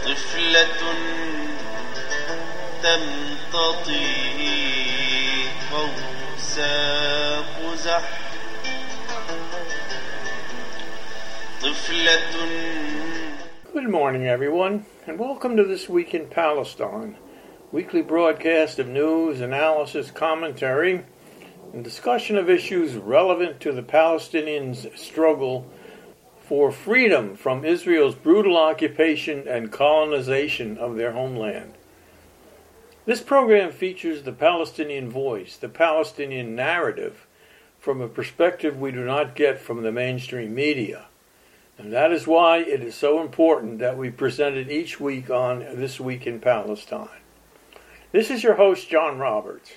طفلة تمتطي قوس قزح Good morning, everyone, and welcome to This Week in Palestine, weekly broadcast of news, analysis, commentary, and discussion of issues relevant to the Palestinians' struggle for freedom from Israel's brutal occupation and colonization of their homeland. This program features the Palestinian voice, the Palestinian narrative, from a perspective we do not get from the mainstream media. And that is why it is so important that we present it each week on This Week in Palestine. This is your host, John Roberts.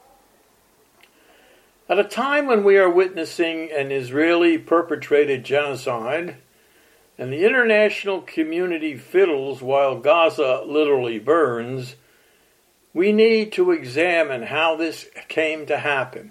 At a time when we are witnessing an Israeli-perpetrated genocide, and the international community fiddles while Gaza literally burns, we need to examine how this came to happen.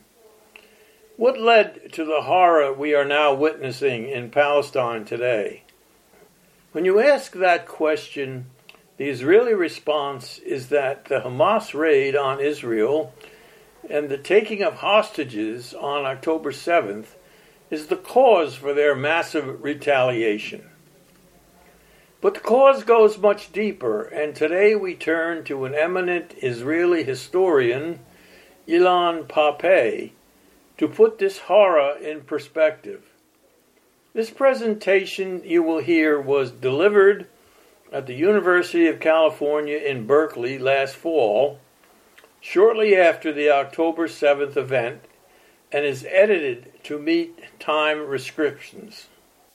What led to the horror we are now witnessing in Palestine today? When you ask that question, the Israeli response is that the Hamas raid on Israel and the taking of hostages on October 7th is the cause for their massive retaliation. But the cause goes much deeper, and today we turn to an eminent Israeli historian, Ilan Pappé, to put this horror in perspective. This presentation you will hear was delivered at the University of California in Berkeley last fall, shortly after the October 7th event, and is edited to meet time restrictions.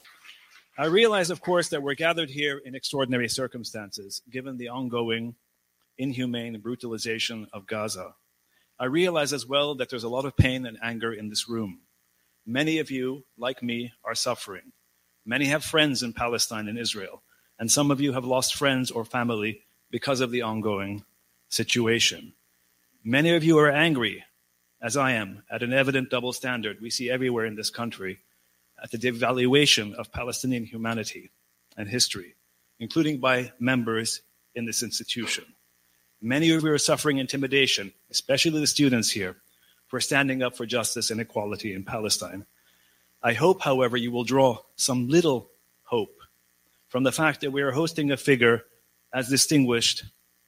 I realize, of course, that we're gathered here in extraordinary circumstances, given the ongoing inhumane brutalization of Gaza. I realize as well that there's a lot of pain and anger in this room. Many of you, like me, are suffering. Many have friends in Palestine and Israel, and some of you have lost friends or family because of the ongoing situation. Many of you are angry, as I am, at an evident double standard we see everywhere in this country, at the devaluation of Palestinian humanity and history, including by members in this institution. Many of you are suffering intimidation, especially the students here, for standing up for justice and equality in Palestine. I hope, however, you will draw some little hope from the fact that we are hosting a figure as distinguished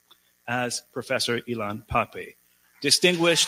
as Professor Ilan Pappé. Distinguished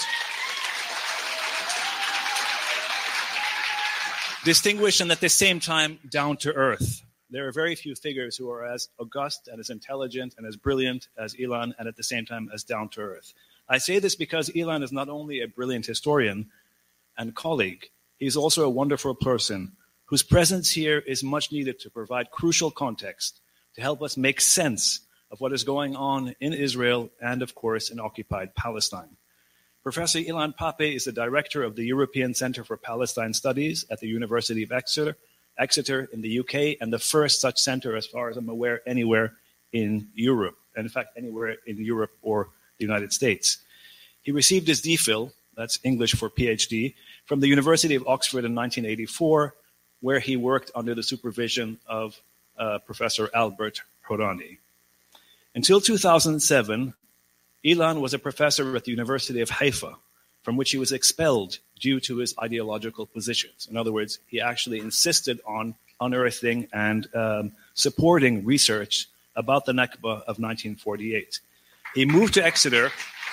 and at the same time down to earth. There are very few figures who are as august and as intelligent and as brilliant as Ilan, and at the same time as down to earth. I say this because Ilan is not only a brilliant historian and colleague, he's also a wonderful person whose presence here is much needed to provide crucial context to help us make sense of what is going on in Israel and, of course, in occupied Palestine. Professor Ilan Pappé is the director of the European Center for Palestine Studies at the University of Exeter in the UK, and the first such center, as far as I'm aware, anywhere in Europe, and in fact, anywhere in Europe or the United States. He received his DPhil, that's English for PhD, from the University of Oxford in 1984, where he worked under the supervision of Professor Albert Hourani. Until 2007, Ilan was a professor at the University of Haifa, from which he was expelled due to his ideological positions. In other words, he actually insisted on unearthing and supporting research about the Nakba of 1948. He moved to Exeter,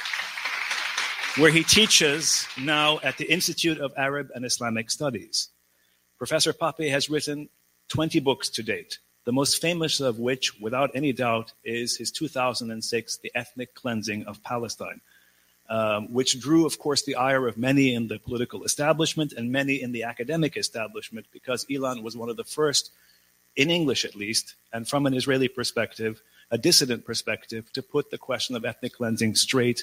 where he teaches now at the Institute of Arab and Islamic Studies. Professor Pappé has written 20 books to date, the most famous of which, without any doubt, is his 2006 The Ethnic Cleansing of Palestine, which drew, of course, the ire of many in the political establishment and many in the academic establishment, because Ilan was one of the first, in English at least, and from an Israeli perspective, a dissident perspective, to put the question of ethnic cleansing straight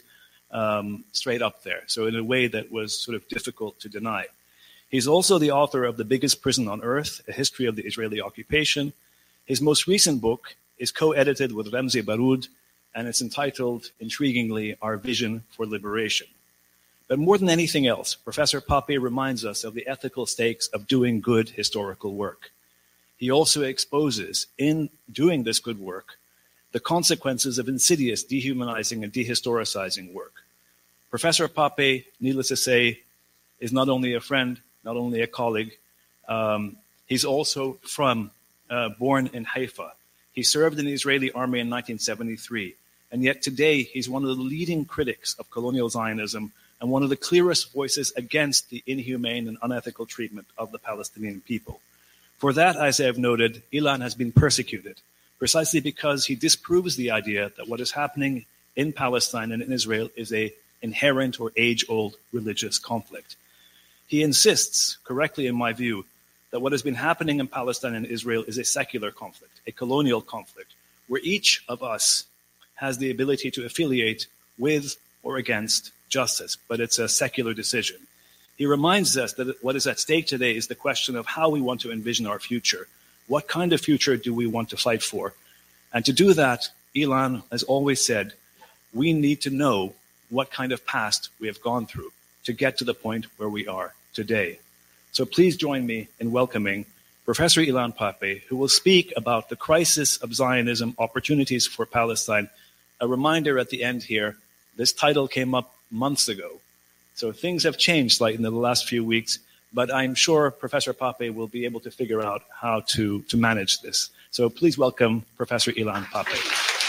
up there, so in a way that was sort of difficult to deny. He's also the author of The Biggest Prison on Earth, A History of the Israeli Occupation. His most recent book is co-edited with Ramzi Baroud, and it's entitled, intriguingly, Our Vision for Liberation. But more than anything else, Professor Pappé reminds us of the ethical stakes of doing good historical work. He also exposes, in doing this good work, the consequences of insidious dehumanizing and dehistoricizing work. Professor Pape, needless to say, is not only a friend, not only a colleague, he's also born in Haifa. He served in the Israeli army in 1973, and yet today he's one of the leading critics of colonial Zionism and one of the clearest voices against the inhumane and unethical treatment of the Palestinian people. For that, as I have noted, Ilan has been persecuted, precisely because he disproves the idea that what is happening in Palestine and in Israel is an inherent or age-old religious conflict. He insists, correctly in my view, that what has been happening in Palestine and Israel is a secular conflict, a colonial conflict, where each of us has the ability to affiliate with or against justice, but it's a secular decision. He reminds us that what is at stake today is the question of how we want to envision our future. What kind of future do we want to fight for? And to do that, Ilan has always said, we need to know what kind of past we have gone through to get to the point where we are today. So please join me in welcoming Professor Ilan Pape, who will speak about the crisis of Zionism, opportunities for Palestine. A reminder at the end here, this title came up months ago. So things have changed slightly in the last few weeks, but I'm sure Professor Pape will be able to figure out how to manage this. So please welcome Professor Ilan Pape.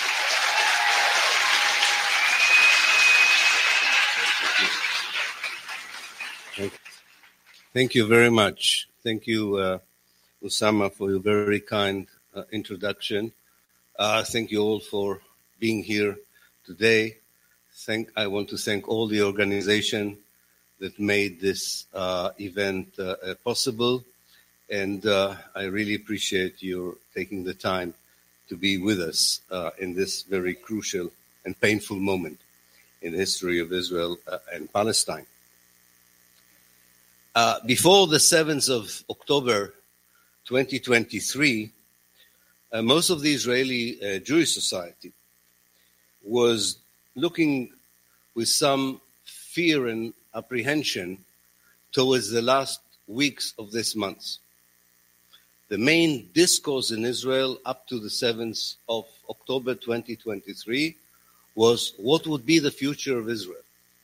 Thank you very much. Thank you, Osama, for your very kind introduction. Thank you all for being here today. I want to thank all the organization that made this event possible, and I really appreciate your taking the time to be with us in this very crucial and painful moment in the history of Israel and Palestine. Before the 7th of October 2023, most of the Israeli Jewish society was looking with some fear and apprehension towards the last weeks of this month. The main discourse in Israel up to the 7th of October 2023 was what would be the future of Israel.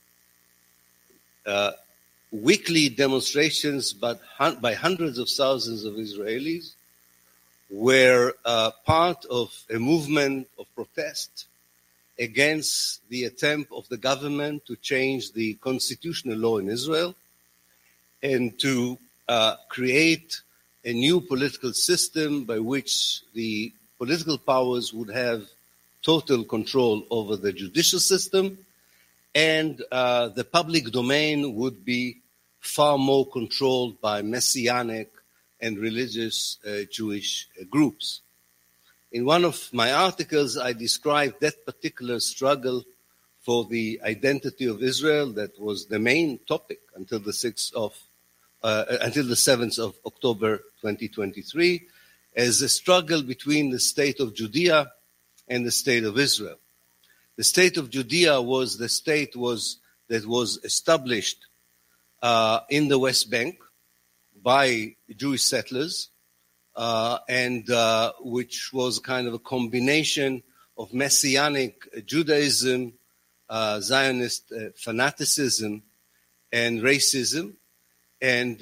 Weekly demonstrations by hundreds of thousands of Israelis were part of a movement of protest against the attempt of the government to change the constitutional law in Israel and to create a new political system by which the political powers would have total control over the judicial system, and the public domain would be far more controlled by messianic and religious Jewish groups. In one of my articles, I described that particular struggle for the identity of Israel that was the main topic until the 7th of October 2023 as a struggle between the state of Judea and the state of Israel. The state of Judea was the state that was established in the West Bank by Jewish settlers, and which was kind of a combination of Messianic Judaism, Zionist fanaticism, and racism, and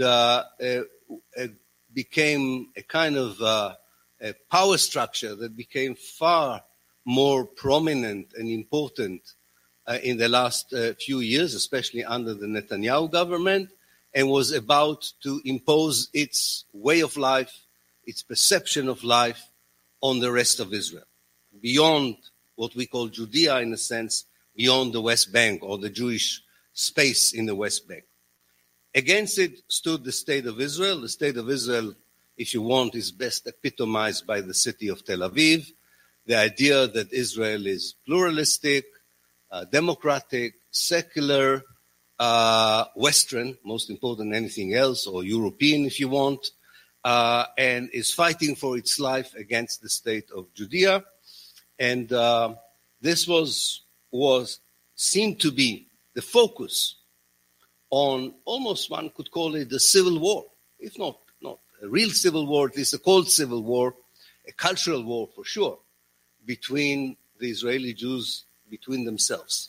became a kind of a power structure that became far more prominent and important in the last few years, especially under the Netanyahu government, and was about to impose its way of life, its perception of life on the rest of Israel, beyond what we call Judea, in a sense, beyond the West Bank or the Jewish space in the West Bank. Against it stood the State of Israel. The State of Israel, if you want, is best epitomized by the city of Tel Aviv. The idea that Israel is pluralistic, democratic, secular, Western, most important than anything else, or European if you want, and is fighting for its life against the state of Judea. And this seemed to be the focus on almost, one could call it, the civil war, if not a real civil war, at least a cold civil war, a cultural war for sure, between the Israeli Jews, between themselves.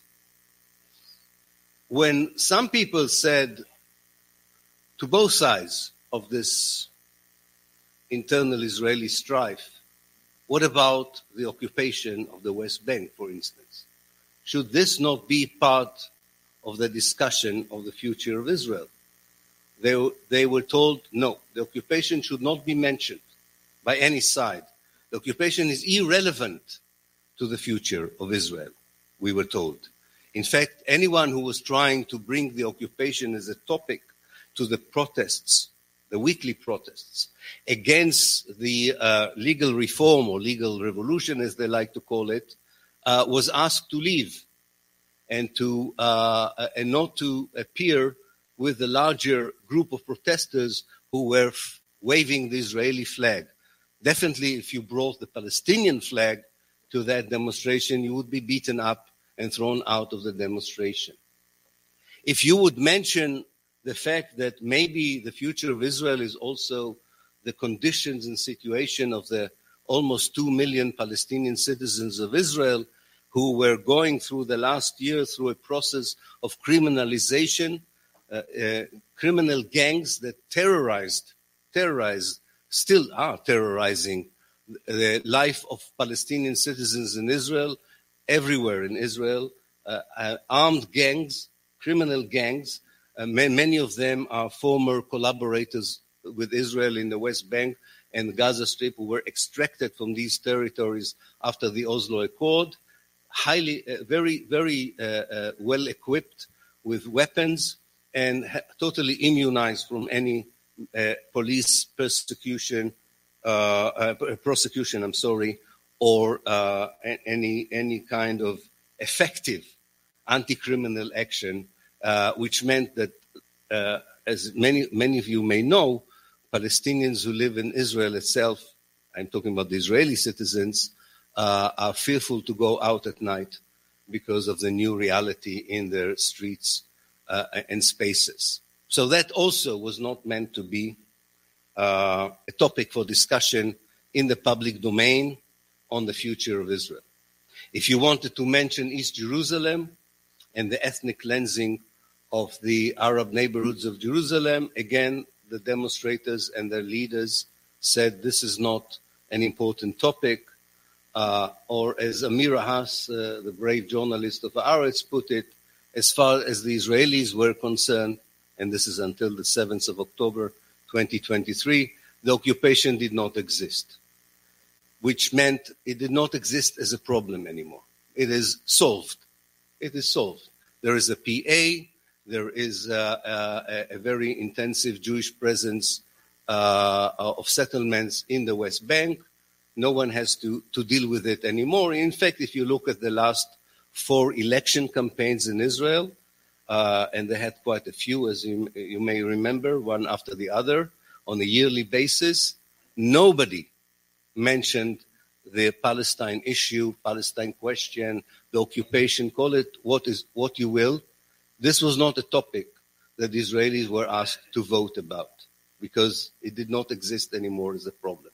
When some people said to both sides of this internal Israeli strife, what about the occupation of the West Bank, for instance? Should this not be part of the discussion of the future of Israel? They were told, no, the occupation should not be mentioned by any side. The occupation is irrelevant to the future of Israel, we were told. In fact, anyone who was trying to bring the occupation as a topic to the protests, the weekly protests, against the legal reform or legal revolution, as they like to call it, was asked to leave and not to appear with the larger group of protesters who were waving the Israeli flag. Definitely, if you brought the Palestinian flag to that demonstration, you would be beaten up and thrown out of the demonstration. If you would mention the fact that maybe the future of Israel is also the conditions and situation of the almost 2 million Palestinian citizens of Israel who were going through the last year through a process of criminalization, criminal gangs that terrorized, still are terrorizing the life of Palestinian citizens in Israel, everywhere in Israel, armed gangs, criminal gangs. Many of them are former collaborators with Israel in the West Bank and the Gaza Strip who were extracted from these territories after the Oslo Accord, very well equipped with weapons and totally immunized from any police prosecution, or any kind of effective anti-criminal action, which meant that, as many of you may know, Palestinians who live in Israel itself, I'm talking about the Israeli citizens, are fearful to go out at night because of the new reality in their streets and spaces. So that also was not meant to be a topic for discussion in the public domain on the future of Israel. If you wanted to mention East Jerusalem and the ethnic cleansing of the Arab neighborhoods of Jerusalem, again, the demonstrators and their leaders said this is not an important topic. Or as Amira Haas, the brave journalist of Haaretz, put it, as far as the Israelis were concerned, and this is until the 7th of October 2023, the occupation did not exist, which meant it did not exist as a problem anymore. It is solved. It is solved. There is a PA. There is a very intensive Jewish presence of settlements in the West Bank. No one has to deal with it anymore. In fact, if you look at the last 4 election campaigns in Israel, and they had quite a few, as you may remember, one after the other, on a yearly basis, nobody mentioned the Palestine issue, Palestine question, the occupation, call it what you will. This was not a topic that the Israelis were asked to vote about because it did not exist anymore as a problem.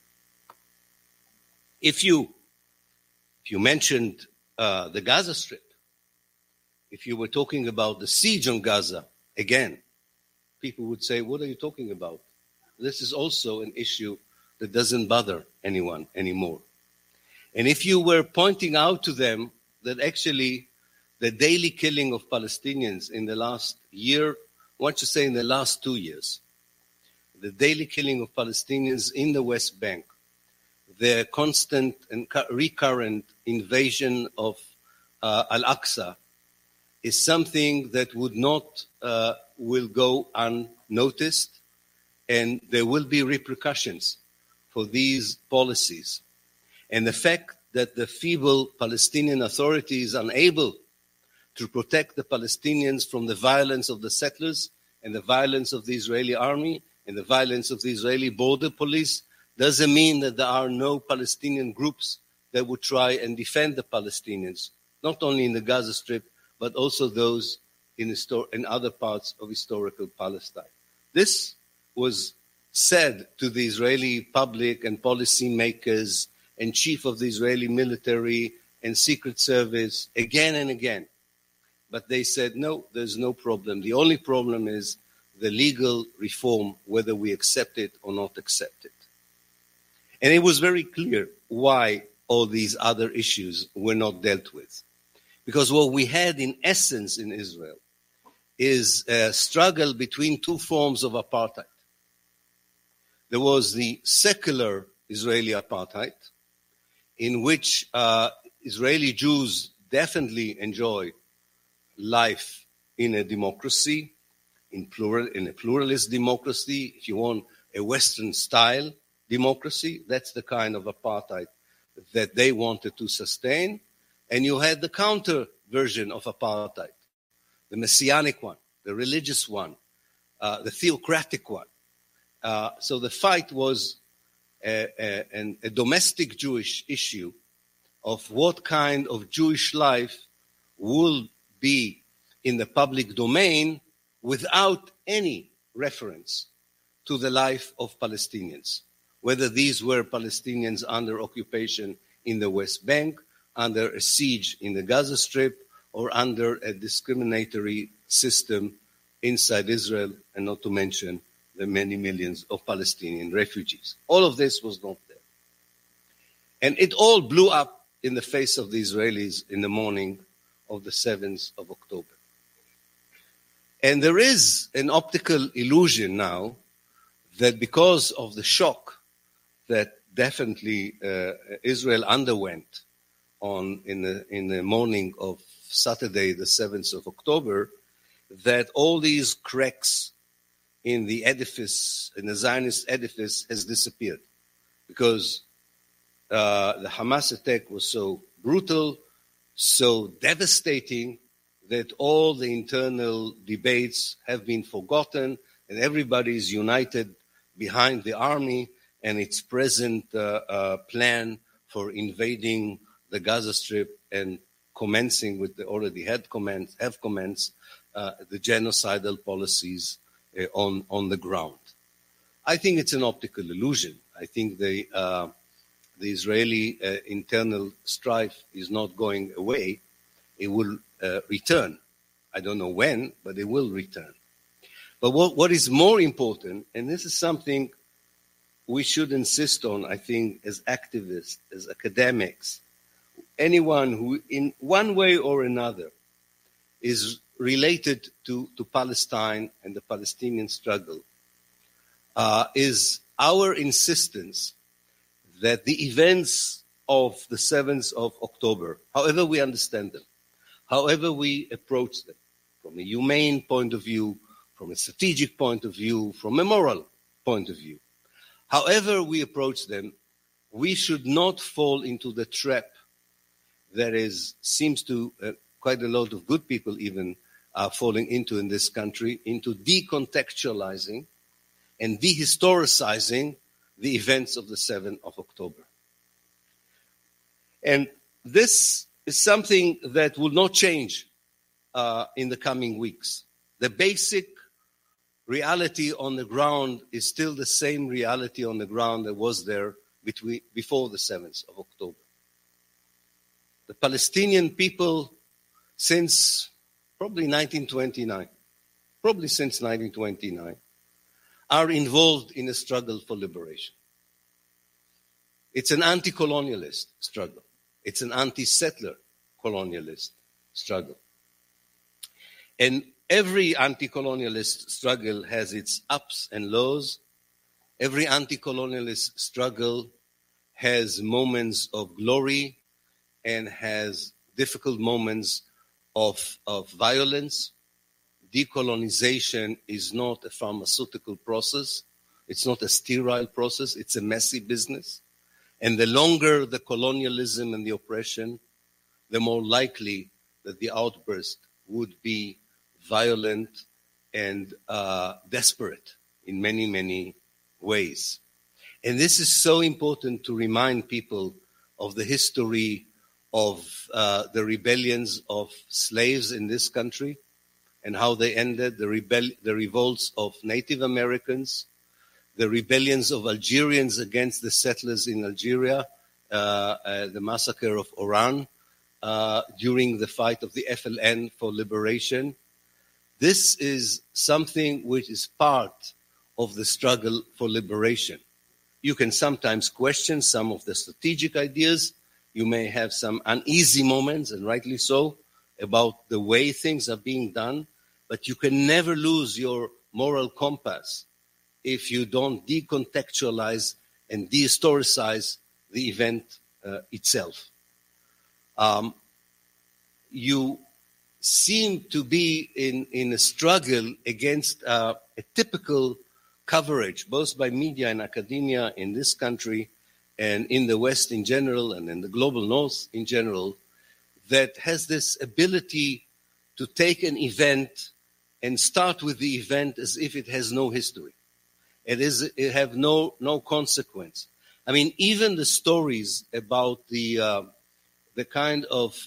If you mentioned the Gaza Strip, if you were talking about the siege on Gaza, again, people would say, what are you talking about? This is also an issue that doesn't bother anyone anymore. And if you were pointing out to them that actually the daily killing of Palestinians in the last year, I want to say in the last 2 years, the daily killing of Palestinians in the West Bank, the constant and recurrent invasion of Al-Aqsa is something that will go unnoticed, and there will be repercussions for these policies. And the fact that the feeble Palestinian Authority is unable to protect the Palestinians from the violence of the settlers and the violence of the Israeli army and the violence of the Israeli border police doesn't mean that there are no Palestinian groups that would try and defend the Palestinians, not only in the Gaza Strip, but also those in other parts of historical Palestine. This was said to the Israeli public and policy makers and chief of the Israeli military and secret service again and again. But they said, no, there's no problem. The only problem is the legal reform, whether we accept it or not accept it. And it was very clear why all these other issues were not dealt with. Because what we had in essence in Israel is a struggle between two forms of apartheid. There was the secular Israeli apartheid, in which Israeli Jews definitely enjoy life in a democracy, in a pluralist democracy. If you want a Western-style democracy, that's the kind of apartheid that they wanted to sustain. And you had the counter version of apartheid, the messianic one, the religious one, the theocratic one. So the fight was a domestic Jewish issue of what kind of Jewish life will be in the public domain without any reference to the life of Palestinians, whether these were Palestinians under occupation in the West Bank, under a siege in the Gaza Strip, or under a discriminatory system inside Israel, and not to mention the many millions of Palestinian refugees. All of this was not there. And it all blew up in the face of the Israelis in the morning of the 7th of October. And there is an optical illusion now that because of the shock that definitely Israel underwent in the morning of Saturday, the 7th of October, that all these cracks in the edifice, in the Zionist edifice, has disappeared. Because the Hamas attack was so brutal, so devastating, that all the internal debates have been forgotten, and everybody is united behind the army and its present plan for invading the Gaza Strip and commencing with the already have commenced the genocidal policies on the ground. I think it's an optical illusion. I think the Israeli internal strife is not going away. It will return. I don't know when, but it will return. But what is more important, and this is something we should insist on, I think, as activists, as academics, anyone who in one way or another is related to Palestine and the Palestinian struggle, is our insistence that the events of the 7th of October, however we understand them, however we approach them, from a humane point of view, from a strategic point of view, from a moral point of view, however we approach them, we should not fall into the trap that seems to quite a lot of good people even are falling into in this country, into decontextualizing and dehistoricizing the events of the 7th of October. And this is something that will not change in the coming weeks. The basic reality on the ground is still the same reality on the ground that was there before the 7th of October. The Palestinian people, since probably 1929, are involved in a struggle for liberation. It's an anti-colonialist struggle. It's an anti-settler colonialist struggle. And every anti-colonialist struggle has its ups and lows. Every anti-colonialist struggle has moments of glory and has difficult moments of violence. Decolonization is not a pharmaceutical process. It's not a sterile process. It's a messy business. And the longer the colonialism and the oppression, the more likely that the outburst would be violent and desperate in many, many ways. And this is so important to remind people of the history of the rebellions of slaves in this country and how they ended, the revolts of Native Americans, the rebellions of Algerians against the settlers in Algeria, the massacre of Oran during the fight of the FLN for liberation. This is something which is part of the struggle for liberation. You can sometimes question some of the strategic ideas. You may have some uneasy moments, and rightly so, about the way things are being done, but you can never lose your moral compass if you don't decontextualize and dehistoricize the event itself. You seem to be in a struggle against a typical coverage, both by media and academia in this country and in the West in general and in the global North in general, that has this ability to take an event and start with the event as if it has no history. It have no consequence. I mean, even the stories about the kind of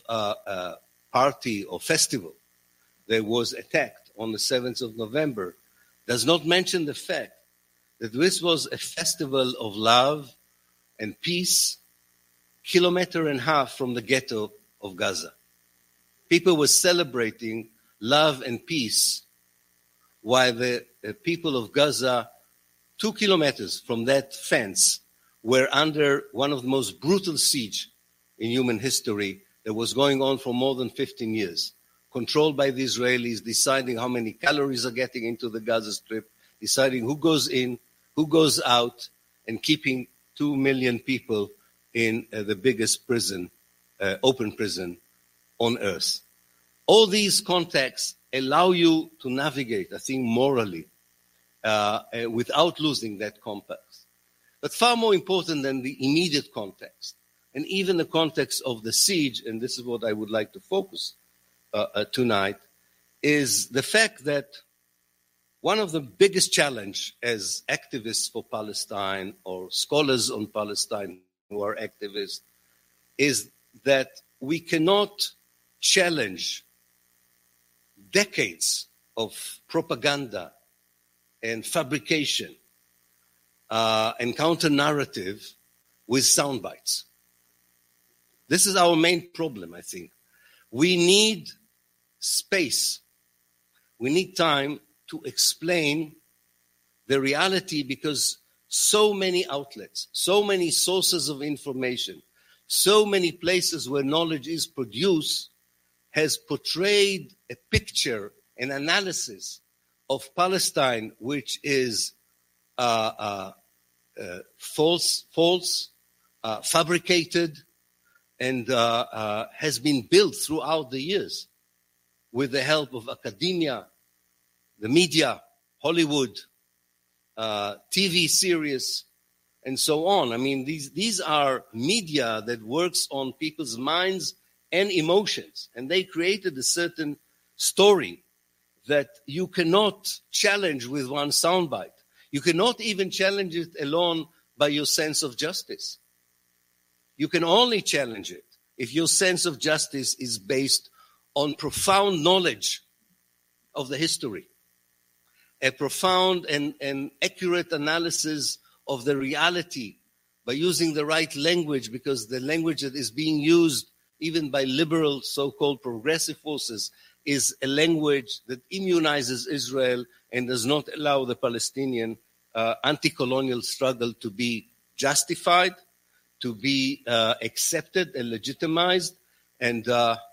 party or festival that was attacked on the 7th of November does not mention the fact that this was a festival of love and peace, 1.5 kilometers from the ghetto of Gaza. People were celebrating love and peace while the people of Gaza, 2 kilometers from that fence, were under one of the most brutal siege in human history that was going on for more than 15 years, controlled by the Israelis, deciding how many calories are getting into the Gaza Strip, deciding who goes in, who goes out, and keeping 2 million people in the biggest prison, open prison on earth. All these contexts allow you to navigate, I think, morally, without losing that compass. But far more important than the immediate context, and even the context of the siege, and this is what I would like to focus tonight, is the fact that one of the biggest challenge as activists for Palestine or scholars on Palestine who are activists is that we cannot challenge decades of propaganda and fabrication and counter-narrative with sound bites. This is our main problem, I think. We need space. We need time to explain the reality, because so many outlets, so many sources of information, so many places where knowledge is produced has portrayed a picture, an analysis of Palestine which is false, fabricated, and has been built throughout the years with the help of academia, the media, Hollywood, TV series, and so on. I mean, these are media that works on people's minds and emotions, and they created a certain story that you cannot challenge with one soundbite. You cannot even challenge it alone by your sense of justice. You can only challenge it if your sense of justice is based on profound knowledge of the history, a profound and accurate analysis of the reality by using the right language, because the language that is being used even by liberal so-called progressive forces is a language that immunizes Israel and does not allow the Palestinian anti-colonial struggle to be justified, to be accepted and legitimized. And,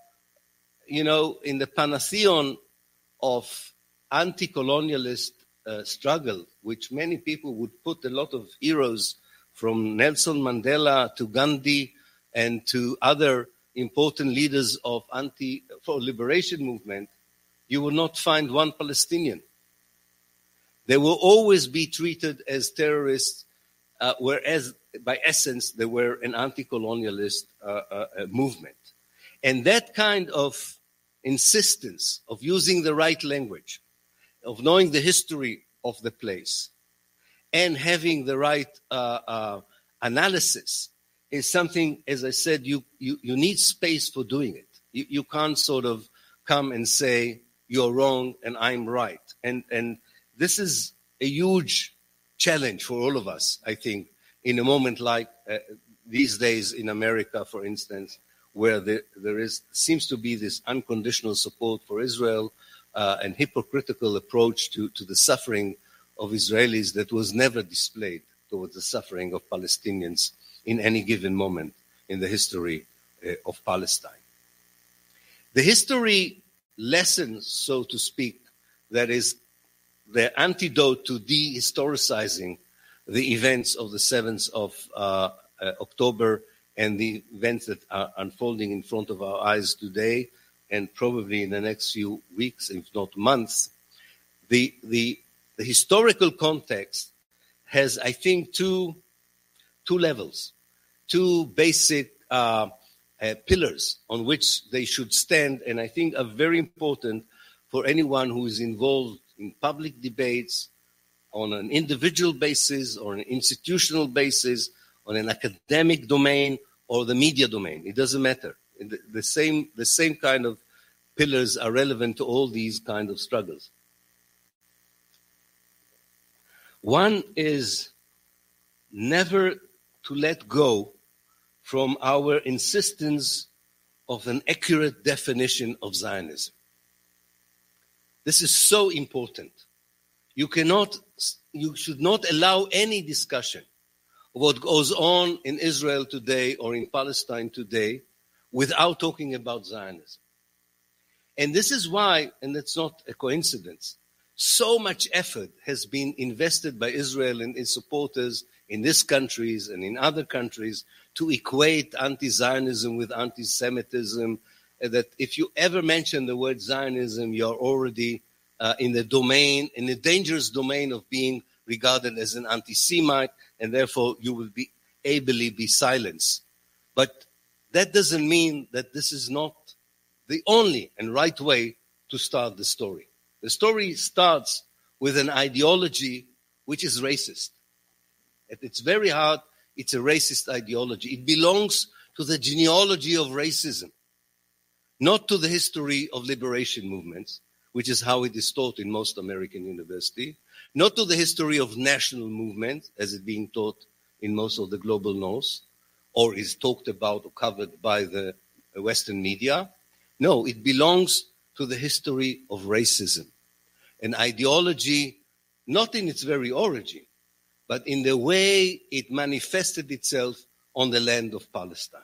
in the pantheon of anti-colonialist struggle, which many people would put a lot of heroes from Nelson Mandela to Gandhi and to other important leaders of for liberation movement, you will not find one Palestinian. They will always be treated as terrorists, whereas by essence they were an anti-colonialist movement. And that kind of insistence of using the right language, of knowing the history of the place, and having the right analysis is something, as I said, you need space for doing it. You can't sort of come and say, you're wrong and I'm right. And this is a huge challenge for all of us, I think, in a moment like these days in America, for instance, where seems to be this unconditional support for Israel and hypocritical approach to the suffering of Israelis that was never displayed towards the suffering of Palestinians in any given moment in the history of Palestine. The history lesson, so to speak, that is the antidote to dehistoricizing the events of the 7th of October and the events that are unfolding in front of our eyes today and probably in the next few weeks, if not months. The historical context has, I think, two levels, two basic pillars on which they should stand, and I think are very important for anyone who is involved in public debates on an individual basis or an institutional basis, on an academic domain or the media domain. It doesn't matter. The same kind of pillars are relevant to all these kind of struggles. One is never to let go from our insistence of an accurate definition of Zionism. This is so important. You should not allow any discussion of what goes on in Israel today or in Palestine today without talking about Zionism. And this is why, and it's not a coincidence, so much effort has been invested by Israel and its supporters in these countries and in other countries to equate anti-Zionism with anti-Semitism, that if you ever mention the word Zionism, you're already in the dangerous domain of being regarded as an anti-Semite, and therefore you will be ably be silenced. But that doesn't mean that this is not the only and right way to start the story. The story starts with an ideology which is racist. At its very heart, it's a racist ideology. It belongs to the genealogy of racism, not to the history of liberation movements, which is how it is taught in most American universities, not to the history of national movement, as it's being taught in most of the global north, or is talked about or covered by the Western media. No, it belongs to the history of racism, an ideology not in its very origin, but in the way it manifested itself on the land of Palestine.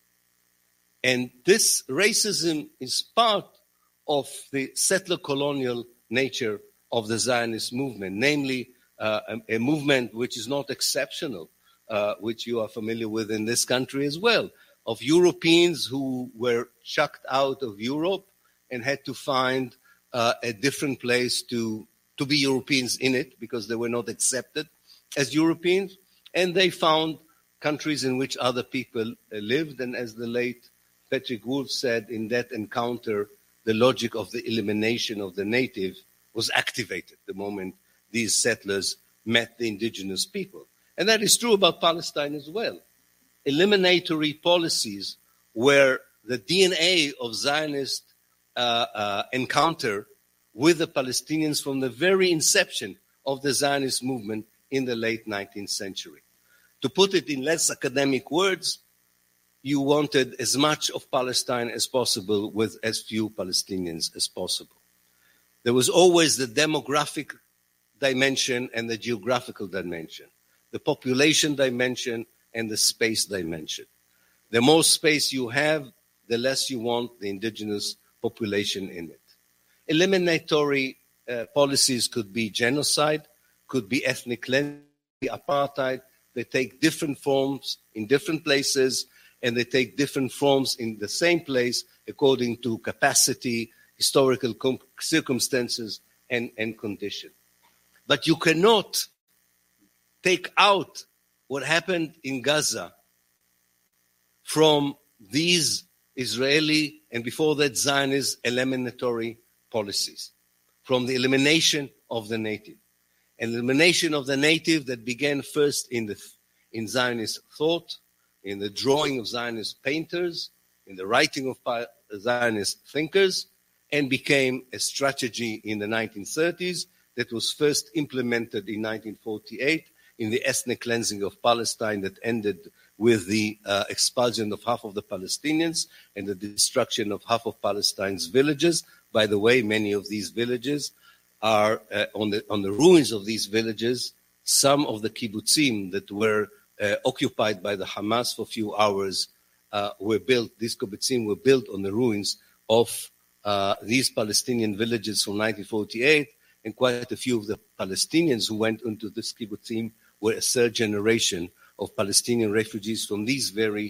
And this racism is part of the settler colonial nature of the Zionist movement, namely a movement which is not exceptional, which you are familiar with in this country as well, of Europeans who were chucked out of Europe and had to find a different place to be Europeans in it because they were not accepted as Europeans. And they found countries in which other people lived. And as the late Patrick Wolf said, in that encounter, the logic of the elimination of the native was activated the moment these settlers met the indigenous people. And that is true about Palestine as well. Eliminatory policies were the DNA of Zionist encounter with the Palestinians from the very inception of the Zionist movement in the late 19th century. To put it in less academic words, you wanted as much of Palestine as possible with as few Palestinians as possible. There was always the demographic dimension and the geographical dimension, the population dimension and the space dimension. The more space you have, the less you want the indigenous population in it. Eliminatory policies could be genocide, could be ethnic cleansing, apartheid. They take different forms in different places, and they take different forms in the same place according to capacity, historical circumstances, and condition. But you cannot take out what happened in Gaza from these Israeli and before that Zionist eliminatory policies, from the elimination of the native. An elimination of the native that began first in Zionist thought, in the drawing of Zionist painters, in the writing of Zionist thinkers, and became a strategy in the 1930s that was first implemented in 1948 in the ethnic cleansing of Palestine that ended with the expulsion of half of the Palestinians and the destruction of half of Palestine's villages. By the way, many of these villages are on the ruins of these villages. Some of the kibbutzim that were occupied by the Hamas for a few hours were built. These kibbutzim were built on the ruins of these Palestinian villages from 1948, and quite a few of the Palestinians who went into this kibbutzim were a third generation of Palestinian refugees from these very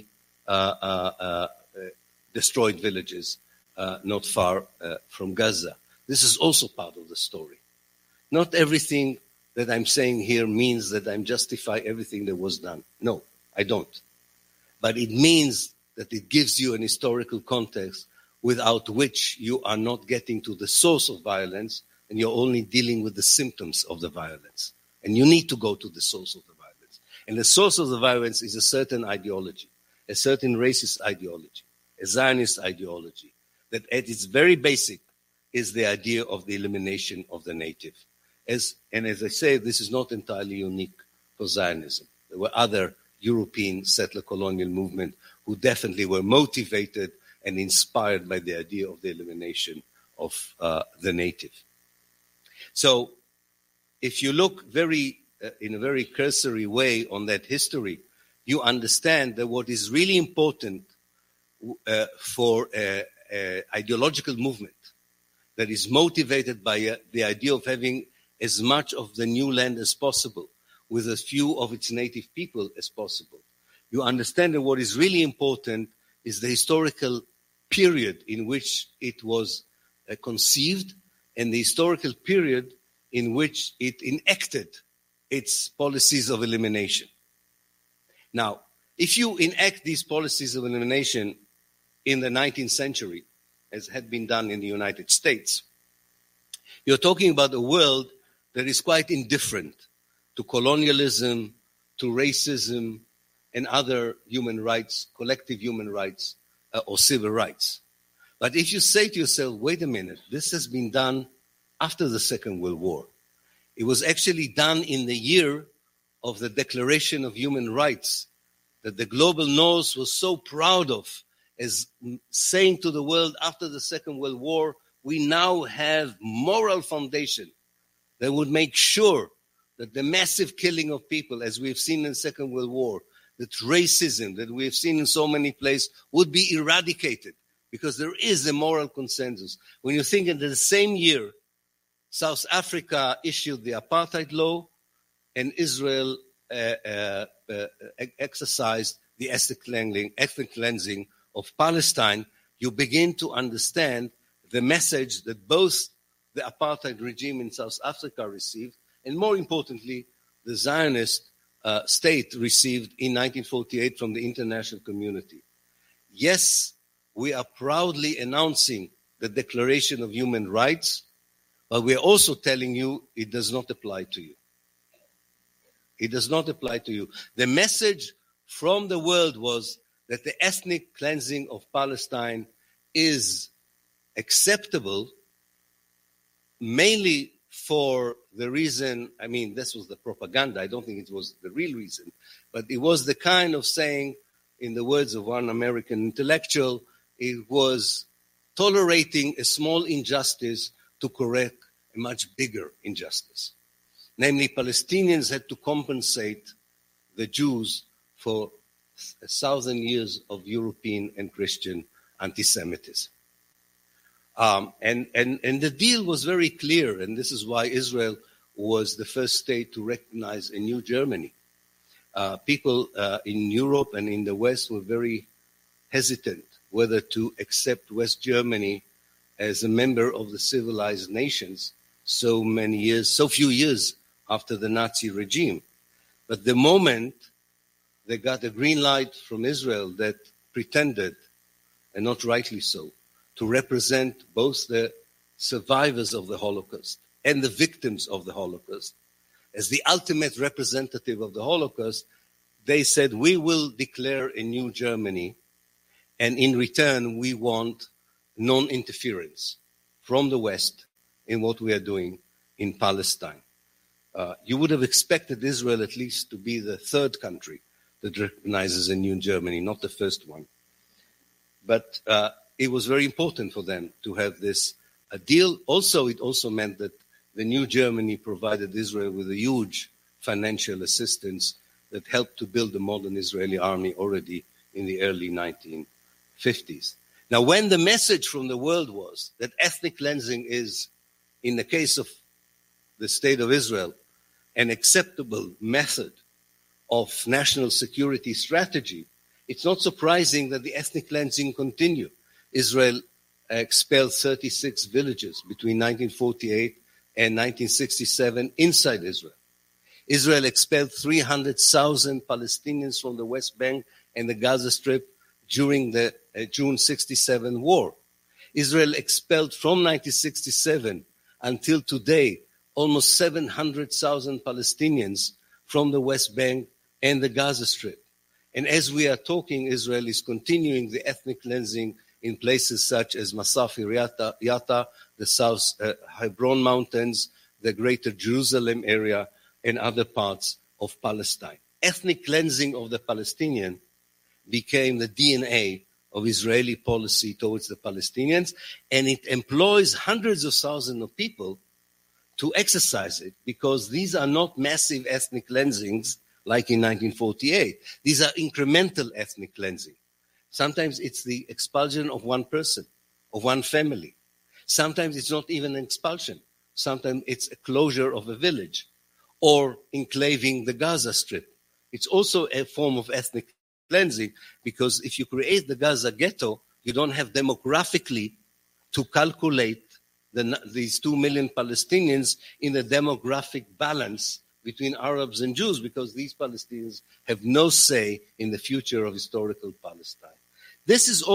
destroyed villages not far from Gaza. This is also part of the story. Not everything that I'm saying here means that I'm justifying everything that was done. No, I don't. But it means that it gives you an historical context without which you are not getting to the source of violence, and you're only dealing with the symptoms of the violence. And you need to go to the source of the violence. And the source of the violence is a certain ideology, a certain racist ideology, a Zionist ideology, that at its very basic is the idea of the elimination of the native. As I say, this is not entirely unique for Zionism. There were other European settler colonial movements who definitely were motivated and inspired by the idea of the elimination of the native. So if you look in a very cursory way on that history, you understand that what is really important for an ideological movement that is motivated by the idea of having as much of the new land as possible with as few of its native people as possible. You understand that what is really important is the historical period in which it was conceived and the historical period in which it enacted its policies of elimination. Now, if you enact these policies of elimination in the 19th century, as had been done in the United States, you're talking about a world that is quite indifferent to colonialism, to racism, and other human rights, collective human rights, or civil rights. But if you say to yourself, wait a minute, this has been done after the Second World War. It was actually done in the year of the Declaration of Human Rights that the global North was so proud of, as saying to the world after the Second World War, we now have moral foundation that would make sure that the massive killing of people, as we've seen in the Second World War, that racism that we've seen in so many places would be eradicated because there is a moral consensus. When you think in the same year, South Africa issued the apartheid law and Israel exercised the ethnic cleansing of Palestine, you begin to understand the message that both the apartheid regime in South Africa received, and more importantly, the Zionist state received in 1948 from the international community. Yes, we are proudly announcing the Declaration of Human Rights, but we are also telling you it does not apply to you. It does not apply to you. The message from the world was that the ethnic cleansing of Palestine is acceptable mainly for the reason, I mean, this was the propaganda. I don't think it was the real reason, but it was the kind of saying, in the words of one American intellectual, it was tolerating a small injustice to correct a much bigger injustice. Namely, Palestinians had to compensate the Jews for 1,000 years of European and Christian anti-Semitism. And the deal was very clear, and this is why Israel was the first state to recognize a new Germany. People in Europe and in the West were very hesitant whether to accept West Germany as a member of the civilized nations so few years after the Nazi regime. But the moment they got a green light from Israel that pretended, and not rightly so, to represent both the survivors of the Holocaust and the victims of the Holocaust, as the ultimate representative of the Holocaust, they said, we will declare a new Germany, and in return, we want non-interference from the West in what we are doing in Palestine. You would have expected Israel at least to be the third country that recognizes a new Germany, not the first one. But it was very important for them to have this deal. Also, it also meant that the new Germany provided Israel with a huge financial assistance that helped to build the modern Israeli army already in the early 1950s. Now, when the message from the world was that ethnic cleansing is, in the case of the State of Israel, an acceptable method of national security strategy, it's not surprising that the ethnic cleansing continued. Israel expelled 36 villages between 1948 and 1967 inside Israel. Israel expelled 300,000 Palestinians from the West Bank and the Gaza Strip during the June 67 war. Israel expelled from 1967 until today almost 700,000 Palestinians from the West Bank and the Gaza Strip. And as we are talking, Israel is continuing the ethnic cleansing in places such as Masafi Yatta, the South Hebron Mountains, the Greater Jerusalem area, and other parts of Palestine. Ethnic cleansing of the Palestinian became the DNA of Israeli policy towards the Palestinians, and it employs hundreds of thousands of people to exercise it, because these are not massive ethnic cleansings like in 1948. These are incremental ethnic cleansing. Sometimes it's the expulsion of one person, of one family. Sometimes it's not even an expulsion. Sometimes it's a closure of a village or enclaving the Gaza Strip. It's also a form of ethnic cleansing, because if you create the Gaza ghetto, you don't have demographically to calculate these 2 million Palestinians in the demographic balance between Arabs and Jews, because these Palestinians have no say in the future of historical Palestine. This is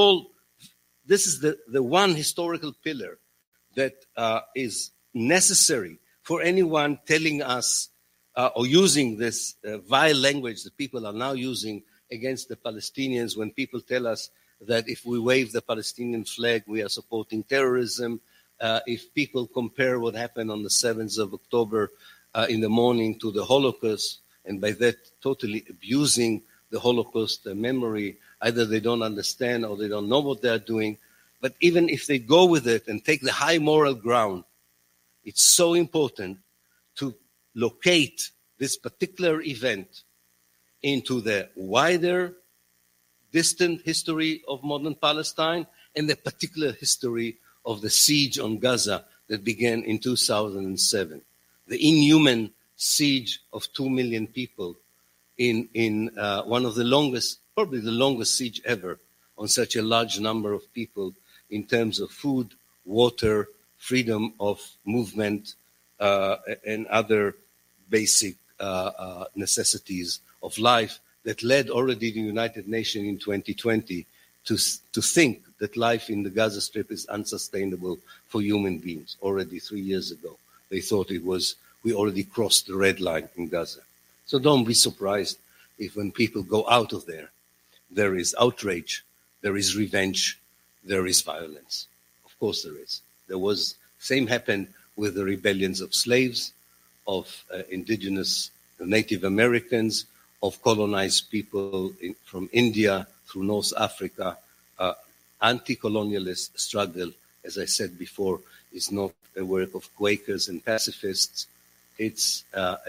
the one historical pillar that is necessary for anyone telling us or using this vile language that people are now using against the Palestinians, when people tell us that if we wave the Palestinian flag, we are supporting terrorism. If people compare what happened on the 7th of October in the morning to the Holocaust, and by that totally abusing the Holocaust memory, either they don't understand or they don't know what they're doing. But even if they go with it and take the high moral ground, it's so important to locate this particular event into the wider, distant history of modern Palestine and the particular history of the siege on Gaza that began in 2007. The inhuman siege of 2 million people in one of the longest, probably the longest siege ever on such a large number of people in terms of food, water, freedom of movement, and other basic necessities of life, that led already the United Nations in 2020 to think that life in the Gaza Strip is unsustainable for human beings. Already 3 years ago, they thought we already crossed the red line in Gaza. So don't be surprised if when people go out of there, there is outrage, there is revenge, there is violence. Of course there is. Same happened with the rebellions of slaves, of indigenous Native Americans, of colonized people from India through North Africa. Anti-colonialist struggle, as I said before, is not a work of Quakers and pacifists. It's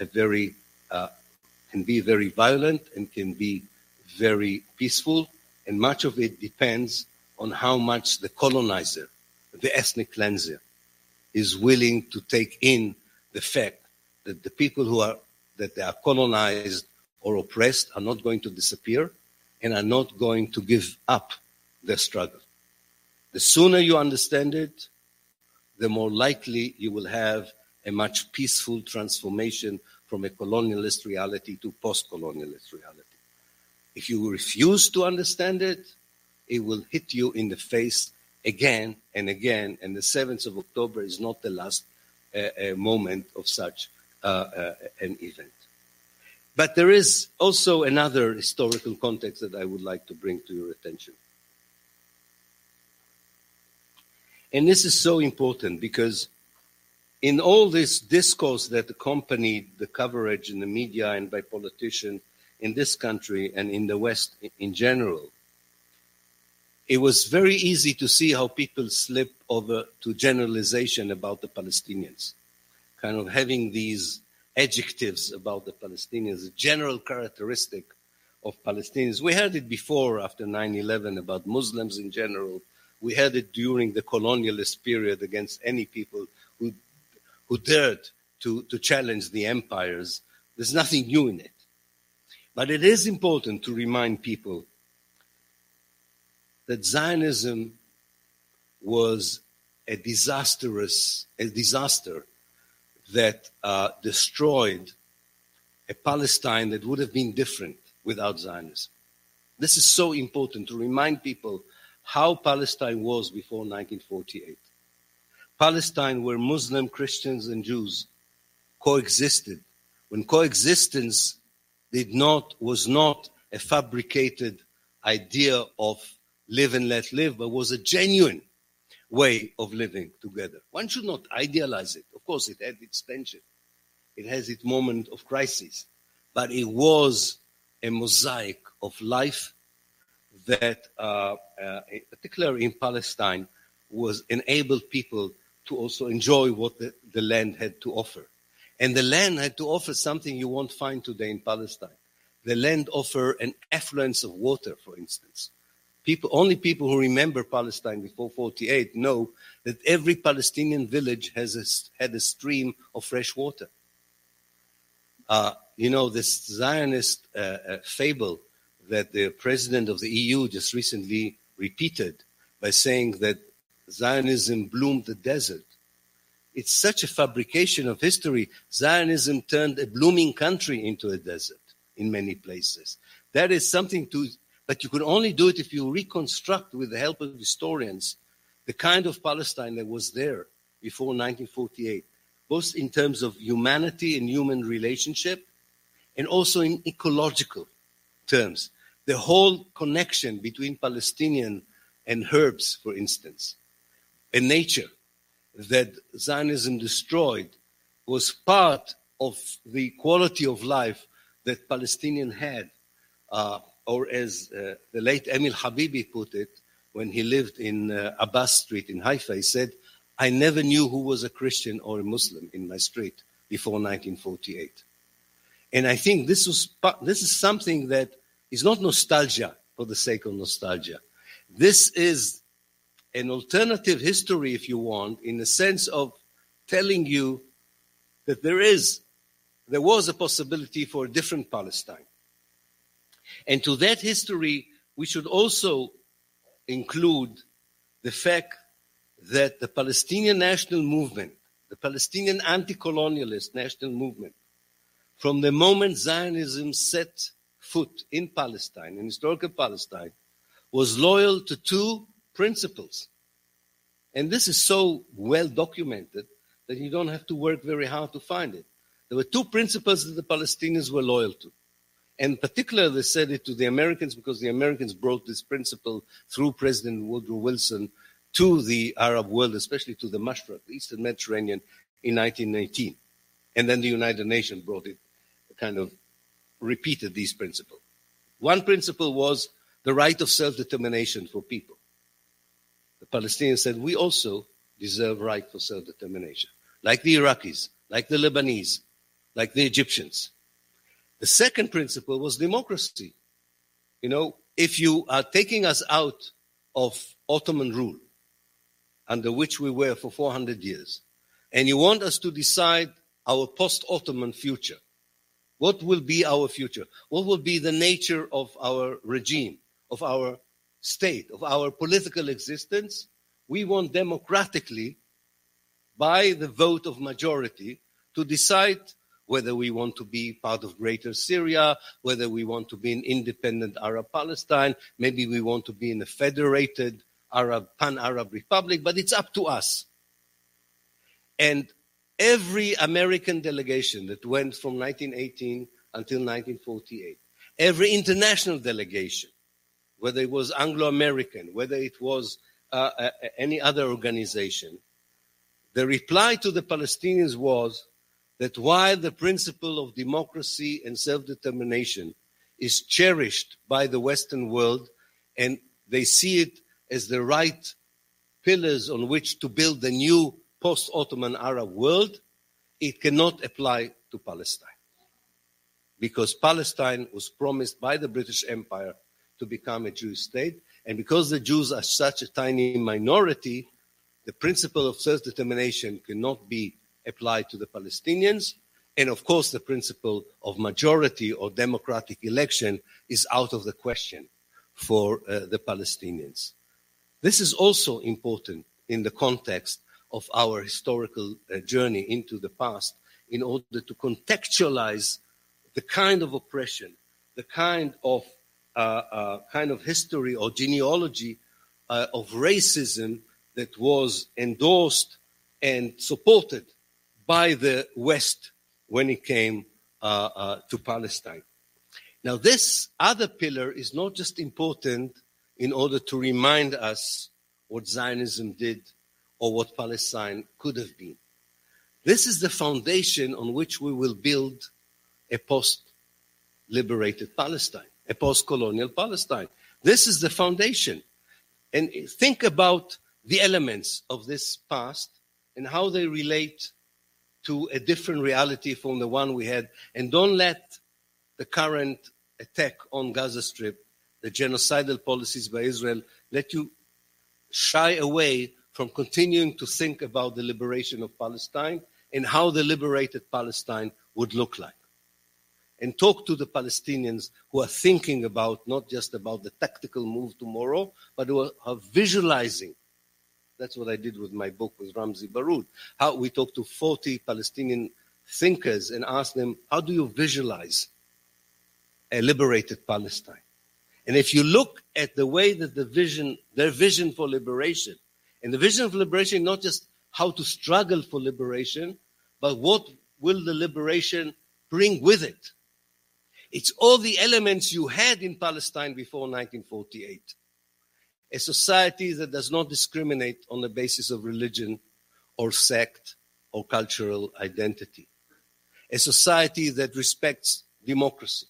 can be very violent and can be very peaceful, and much of it depends on how much the colonizer, the ethnic cleanser, is willing to take in the fact that the people that they are colonized or oppressed are not going to disappear and are not going to give up their struggle. The sooner you understand it, the more likely you will have a much peaceful transformation from a colonialist reality to post-colonialist reality. If you refuse to understand it, it will hit you in the face again and again, and the 7th of October is not the last moment of such an event. But there is also another historical context that I would like to bring to your attention. And this is so important because in all this discourse that accompanied the coverage in the media and by politicians in this country and in the West in general, it was very easy to see how people slip over to generalization about the Palestinians, kind of having these adjectives about the Palestinians, a general characteristic of Palestinians. We heard it before after 9/11 about Muslims in general. We heard it during the colonialist period against any people who dared to challenge the empires. There's nothing new in it. But it is important to remind people that Zionism was a disaster that destroyed a Palestine that would have been different without Zionism. This is so important to remind people how Palestine was before 1948. Palestine, where Muslim, Christians, and Jews coexisted, when coexistence was not a fabricated idea of live and let live, but was a genuine way of living together. One should not idealize it. Of course, it had its tension. It has its moment of crisis. But it was a mosaic of life that, particularly in Palestine, enabled people to also enjoy what the land had to offer. And the land had to offer something you won't find today in Palestine. The land offered an affluence of water, for instance. Only people who remember Palestine before 48 know that every Palestinian village had a stream of fresh water. This Zionist fable that the president of the EU just recently repeated by saying that Zionism bloomed the desert. It's such a fabrication of history. Zionism turned a blooming country into a desert in many places. That is something but you can only do it if you reconstruct, with the help of historians, the kind of Palestine that was there before 1948, both in terms of humanity and human relationship, and also in ecological terms. The whole connection between Palestinian and herbs, for instance, and nature that Zionism destroyed was part of the quality of life that Palestinians had. Or as the late Emil Habibi put it, when he lived in Abbas Street in Haifa, he said, I never knew who was a Christian or a Muslim in my street before 1948. And I think this is something that is not nostalgia for the sake of nostalgia. This is an alternative history, if you want, in the sense of telling you that there was a possibility for a different Palestine. And to that history, we should also include the fact that the Palestinian national movement, the Palestinian anti-colonialist national movement, from the moment Zionism set foot in Palestine, in historical Palestine, was loyal to two principles. And this is so well documented that you don't have to work very hard to find it. There were two principles that the Palestinians were loyal to. And particularly they said it to the Americans because the Americans brought this principle through President Woodrow Wilson to the Arab world, especially to the Mashriq, the Eastern Mediterranean, in 1918. And then the United Nations brought it, kind of repeated these principles. One principle was the right of self-determination for people. The Palestinians said, we also deserve right for self-determination, like the Iraqis, like the Lebanese, like the Egyptians. The second principle was democracy. If you are taking us out of Ottoman rule, under which we were for 400 years, and you want us to decide our post-Ottoman future, what will be our future? What will be the nature of our regime, of our state, of our political existence? We want democratically, by the vote of majority, to decide whether we want to be part of Greater Syria, whether we want to be an independent Arab Palestine, maybe we want to be in a federated pan-Arab republic, but it's up to us. And every American delegation that went from 1918 until 1948, every international delegation, whether it was Anglo-American, whether it was any other organization, the reply to the Palestinians was that while the principle of democracy and self-determination is cherished by the Western world, and they see it as the right pillars on which to build the new post-Ottoman Arab world, it cannot apply to Palestine. Because Palestine was promised by the British Empire to become a Jewish state, and because the Jews are such a tiny minority, the principle of self-determination cannot be applied to the Palestinians, and of course the principle of majority or democratic election is out of the question for the Palestinians. This is also important in the context of our historical journey into the past in order to contextualize the kind of oppression, the kind of history or genealogy of racism that was endorsed and supported by the West when it came to Palestine. Now, this other pillar is not just important in order to remind us what Zionism did or what Palestine could have been. This is the foundation on which we will build a post-liberated Palestine, a post-colonial Palestine. This is the foundation. And think about the elements of this past and how they relate to a different reality from the one we had. And don't let the current attack on Gaza Strip, the genocidal policies by Israel, let you shy away from continuing to think about the liberation of Palestine and how the liberated Palestine would look like. And talk to the Palestinians who are thinking about, not just about the tactical move tomorrow, but who are visualizing. That's what I did with my book with Ramzi Baroud. How we talked to 40 Palestinian thinkers and asked them, how do you visualize a liberated Palestine? And if you look at the way that their vision for liberation, and the vision of liberation, not just how to struggle for liberation, but what will the liberation bring with it? It's all the elements you had in Palestine before 1948. A society that does not discriminate on the basis of religion or sect or cultural identity. A society that respects democracy.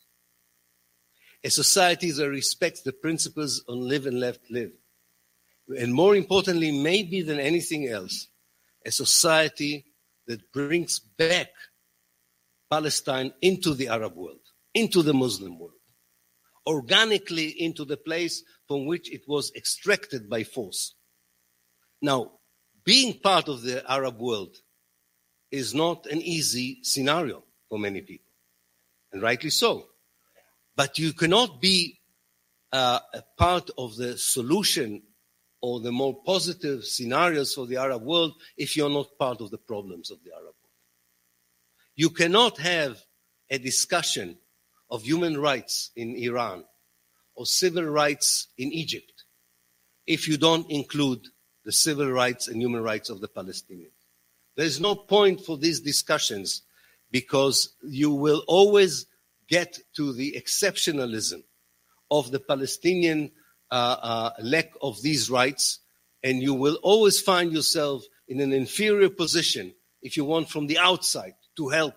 A society that respects the principles on live and let live. And more importantly, maybe than anything else, a society that brings back Palestine into the Arab world, into the Muslim world, organically into the place from which it was extracted by force. Now, being part of the Arab world is not an easy scenario for many people, and rightly so. But you cannot be a part of the solution or the more positive scenarios for the Arab world if you're not part of the problems of the Arab world. You cannot have a discussion of human rights in Iran or civil rights in Egypt if you don't include the civil rights and human rights of the Palestinians. There is no point for these discussions because you will always get to the exceptionalism of the Palestinian lack of these rights, and you will always find yourself in an inferior position if you want from the outside to help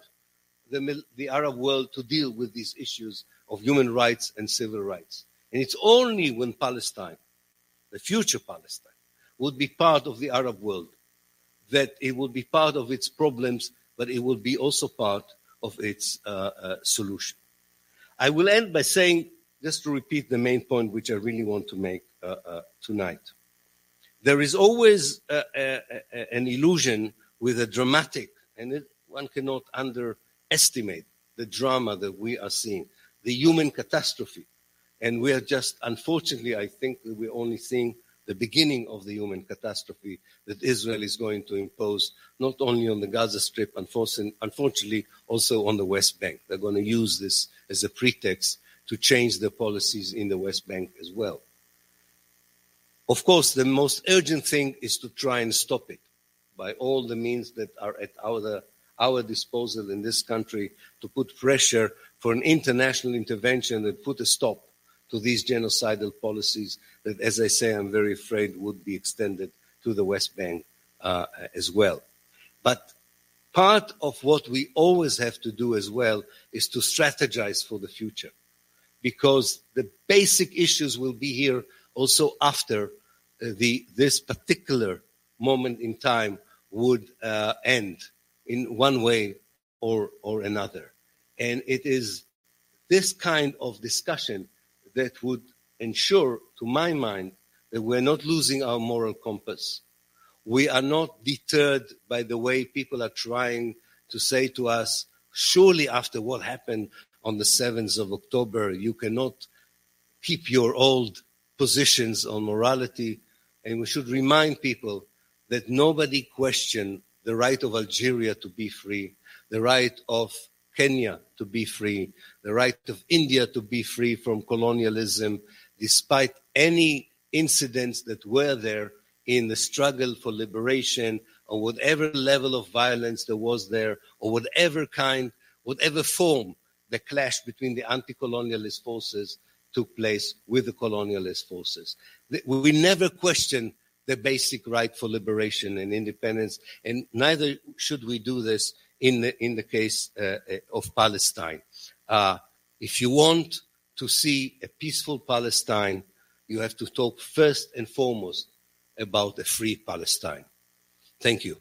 the Arab world to deal with these issues of human rights and civil rights. And it's only when Palestine, the future Palestine, would be part of the Arab world that it will be part of its problems, but it will be also part of its solution. I will end by saying, just to repeat the main point which I really want to make tonight. There is always an illusion with a dramatic, and one cannot underestimate the drama that we are seeing, the human catastrophe. And we are just, unfortunately, I think that we're only seeing the beginning of the human catastrophe that Israel is going to impose, not only on the Gaza Strip, unfortunately, also on the West Bank. They're going to use this as a pretext to change their policies in the West Bank as well. Of course, the most urgent thing is to try and stop it by all the means that are at our disposal in this country to put pressure for an international intervention that put a stop to these genocidal policies that, as I say, I'm very afraid would be extended to the West Bank as well. But part of what we always have to do as well is to strategize for the future. because the basic issues will be here also after this particular moment in time would end in one way or another. And it is this kind of discussion that would ensure, to my mind, that we're not losing our moral compass. We are not deterred by the way people are trying to say to us, surely after what happened on the 7th of October, you cannot keep your old positions on morality. And we should remind people that nobody questioned the right of Algeria to be free, the right of Kenya to be free, the right of India to be free from colonialism, despite any incidents that were there in the struggle for liberation, or whatever level of violence there was there, or whatever form the clash between the anti-colonialist forces took place with the colonialist forces. We never questioned the basic right for liberation and independence, and neither should we do this in the case of Palestine. If you want to see a peaceful Palestine, you have to talk first and foremost about a free Palestine. Thank you.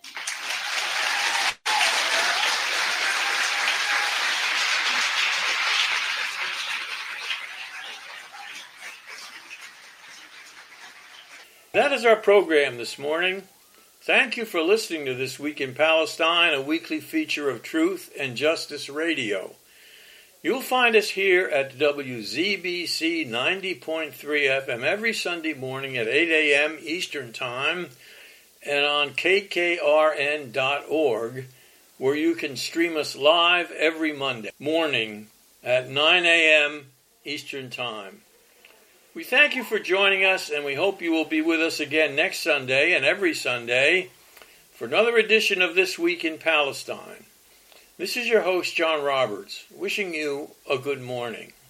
That is our program this morning. Thank you for listening to This Week in Palestine, a weekly feature of Truth and Justice Radio. You'll find us here at WZBC 90.3 FM every Sunday morning at 8 a.m. Eastern Time and on KKRN.org, where you can stream us live every Monday morning at 9 a.m. Eastern Time. We thank you for joining us, and we hope you will be with us again next Sunday and every Sunday for another edition of This Week in Palestine. This is your host, John Roberts, wishing you a good morning.